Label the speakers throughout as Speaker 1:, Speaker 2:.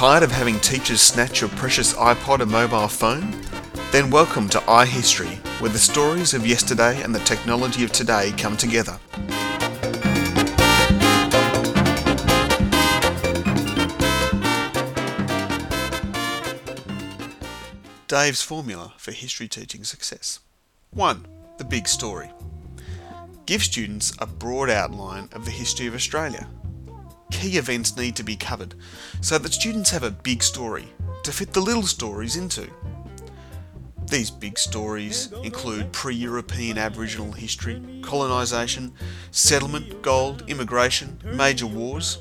Speaker 1: Tired of having teachers snatch your precious iPod and mobile phone? Then welcome to iHistory, where the stories of yesterday and the technology of today come together. Dave's formula for history teaching success. 1. The big story. Give students a broad outline of the history of Australia. Key events need to be covered so that students have a big story to fit the little stories into. These big stories include pre-European Aboriginal history, colonisation, settlement, gold, immigration, major wars.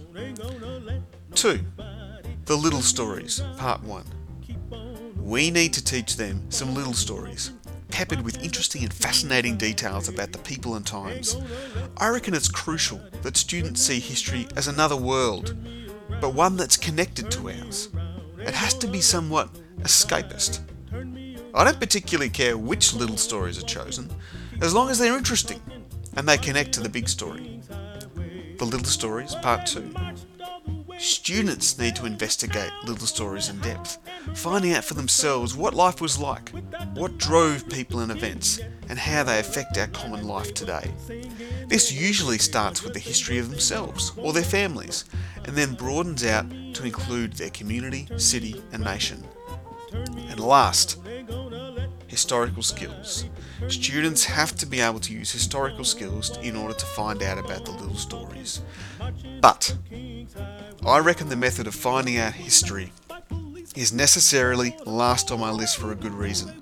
Speaker 1: 2. The little stories, part 1. We need to teach them some little stories, peppered with interesting and fascinating details about the people and times. I reckon it's crucial that students see history as another world, but one that's connected to ours. It has to be somewhat escapist. I don't particularly care which little stories are chosen, as long as they're interesting and they connect to the big story. The little stories, part 2. Students need to investigate little stories in depth, finding out for themselves what life was like, what drove people and events, and how they affect our common life today. This usually starts with the history of themselves or their families, and then broadens out to include their community, city, and nation. And last, historical skills. Students have to be able to use historical skills in order to find out about the little stories. But I reckon the method of finding out history is necessarily last on my list for a good reason.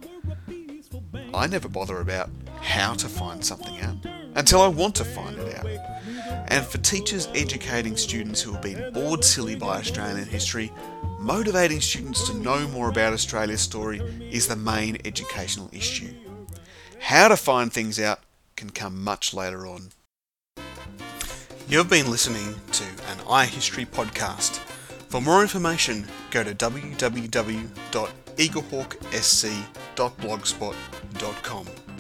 Speaker 1: I never bother about how to find something out until I want to find it out. And for teachers educating students who have been bored silly by Australian history, motivating students to know more about Australia's story is the main educational issue. How to find things out can come much later on. You've been listening to an iHistory podcast. For more information, go to www.eaglehawksc.blogspot.com.